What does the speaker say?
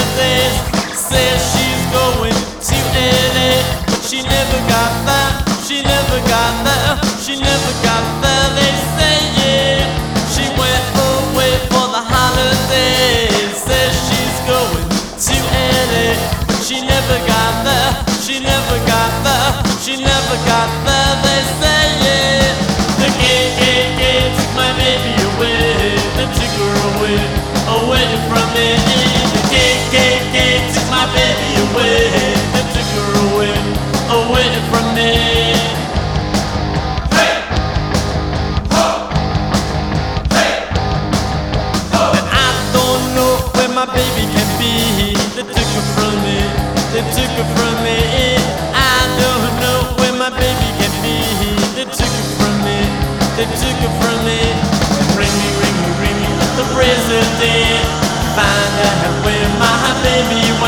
holidays. Says she's going to LA, but she never got there. She never got there. She never got there. They say yeah, she went away for the holidays. Says she's going to LA, but she never got there. She never got there. She never got there. They say yeah, the KKK took my baby away. They took her away, away from me. The KKK took my baby away. They took her away, away from me. Hey, ho, hey, ho. And I don't know where my baby can be. They took her from me. They took her from me. I don't know where my baby can be. They took her from me. They took her from me. Ring me, ring me, ring me, the president. Find out where my baby